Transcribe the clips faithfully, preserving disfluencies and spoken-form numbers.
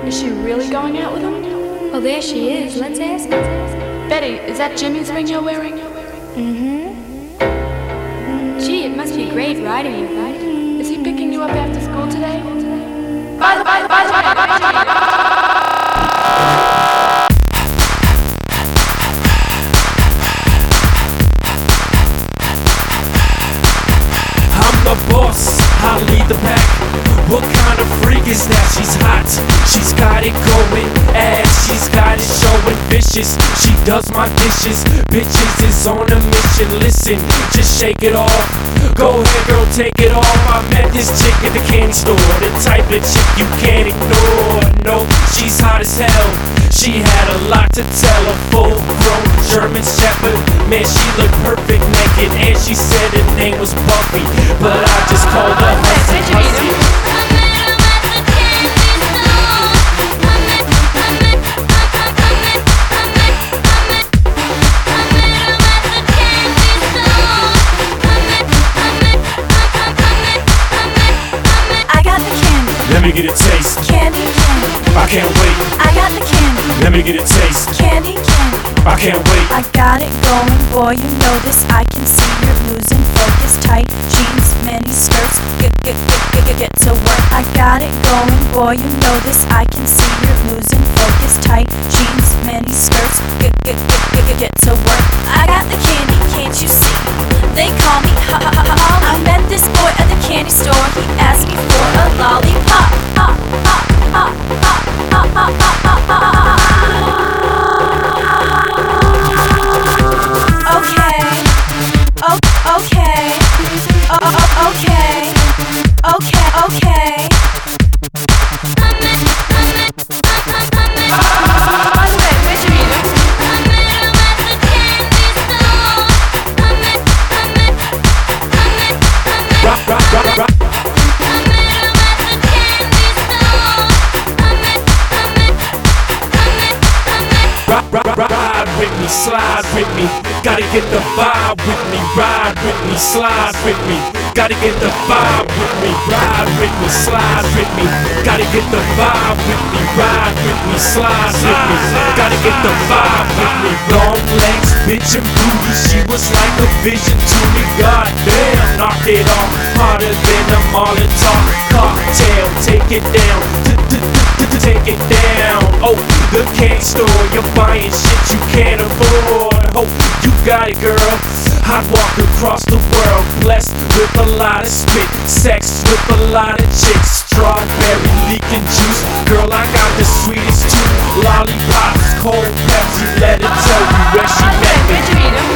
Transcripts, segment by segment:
Is she really going out with him? Oh, there she is. Let's ask her. Betty, is that Jimmy's ring you're wearing? Mm-hmm. Gee, it must be great riding with him. Is he picking you up after school today? Bye, bye, bye, bye, bye, bye, bye, bye. The boss, I lead the pack. What kind of freak is that? She's hot, she's got it going. Ass, she's got it showing. Vicious, she does my dishes. Bitches is on a mission. Listen, just shake it off. Go ahead, girl, take it off. I met this chick at the candy store. The type of chick you can't ignore. No, she's hot as hell. She had a lot to tell. A full-grown German Shepherd. Man, she looked perfect naked. And she said her name was Buffy, but I just called her Hussy Hussy. Let me get a taste. Candy, candy. I can't wait. I got the candy. Let me get a taste. Candy, candy. I can't wait. I got it going, boy, you know this. I can see you're losing focus. Tight jeans, mini skirts. Get, get, get, get, get, get to work. I got it going, boy, you know this. I can see you're losing focus. Tight jeans, mini skirts. Get, get, get, get, get, get to work. I got the candy, can't you see? They call me ha ha ha ha. I met this boy at the candy store. He asked me for a lollipop. Ha ha ha ha ha ha ha ha ha. Okay, oh, okay, oh, oh, okay, okay, okay. By the way, where'd you meet her? Rock, rock, rock, rock. Rock, rock, rock, ride with me, slide with me. Gotta get the vibe with me, ride with me, slide with me. Gotta get the vibe with me, ride with me, slide with me. Gotta get the vibe with me, ride with me, slide with me. Gotta get the vibe with me. Long legs, bitch and booty, she was like a vision to me. Goddamn, knocked it off harder than a Molotov cocktail. Take it down, take it down. Oh, the candy store, you're buying shit you can't afford. Oh, you got it, girl. I'd walk across the world, blessed with a lot of spit, sex with a lot of chicks, strawberry leaking juice. Girl, I got the sweetest tooth. Lollipops, cold Pepsi, let it tell you where she met me. Where'd you meet him?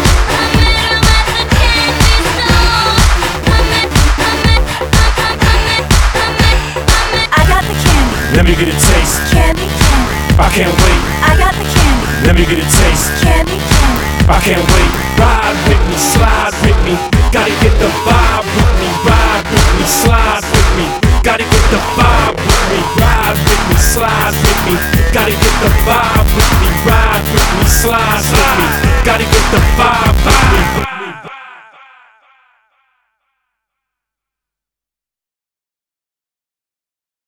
I got the candy. Let me get a taste. Candy, candy. I can't wait. I got the candy. Let me get a taste. Candy, candy. I can't wait. Ride with me, slide with me. Gotta get the vibe with me. Ride with me, slide with me. Gotta get the vibe with me. Ride with me, slide with me. Gotta get the vibe with me. Ride with me, slide with me. Gotta get the vibe with me.